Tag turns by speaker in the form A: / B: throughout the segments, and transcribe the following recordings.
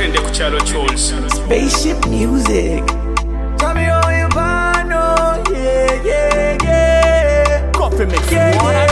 A: Spaceship music.
B: Tell me how you find, oh, yeah, yeah, yeah.
A: Coffee mix,
B: yeah,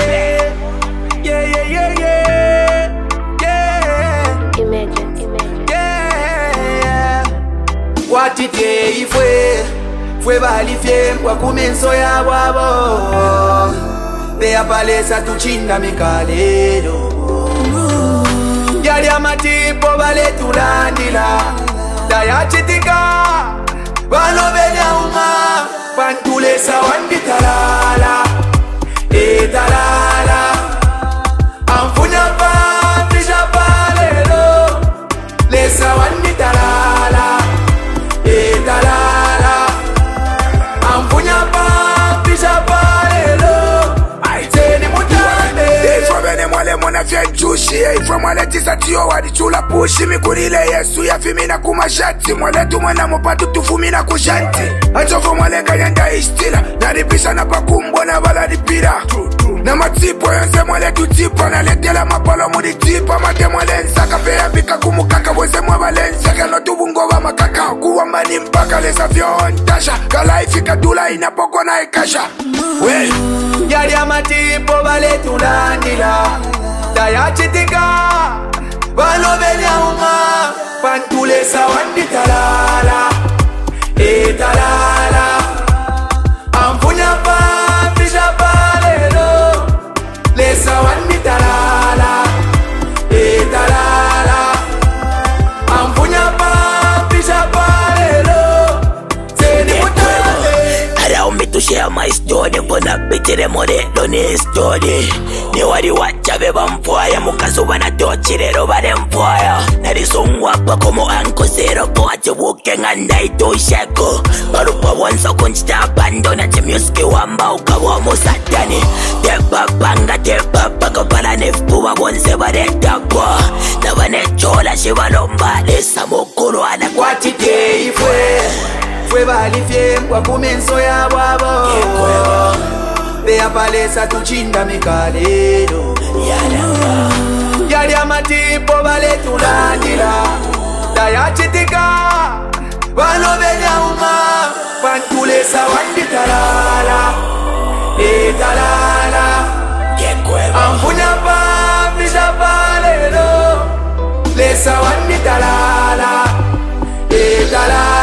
B: yeah.
C: Imagine.
B: Yeah. Watite fue valifie kwa kumenso ya wabo. Dea palesa tuchinda mikalero. Yali amatipo vale tulandila. Daya chitika Vano venya uma Pantulesa wandi talala talala Amfunya pa Tisha palelo Lesa wandi talala talala Amfunya pa Tisha palelo Aiteni mutande
D: Ifomene mwale mwana fyenjushi Ifomwale tisa tiyo wadi chula pushi Mikurile yesu ya fimina kumashati Mwale tumwana mupatu tufumina kushanti Anchofo mwale kanyanda istila Naripisa na pakumbo na vala dipira Na matipo yonse mwale tutipa Na letela mapalo muditipa Mate mwale nsaka peya bika kumukaka Wese mwabale nsaka no tubungo wa makaka Kuwa mani mpaka lesa vyon tasha Kala ifika dula inapoko na ikasha Wey
B: Yari amatipo vale tulandila Daya chitika Vano venya uma Pantulesa wandi talala talala Amfunya pa Tisha palelo Lesa wandi talala talala Amfunya pa Tisha palelo Seni mutale
A: Allow me to share my story. Gonna pity the money, don't need story. Ni wari wacha beba mpoya Mukasuba na tochi lero bade mpoya Narisungwa pa como anko zero Po ache wuke nganda ito sheko Barupa wanso kunchita bando Na chimiuski wamba ukawa musatani Tepa panga tepa paka para nefuwa Wonse bade takwa Na bane chola shiva lomba Lesa mokuru ala kwa
B: Watite fue valifie kwa kumenso ya wabo Dea palesa tuchinda mikalero Yali amatipo vale tulandila Daya chitika Vano venya uma Pantulesa wandi talala talala Amfunya pa Tisha palelo Lesa wandi talala talala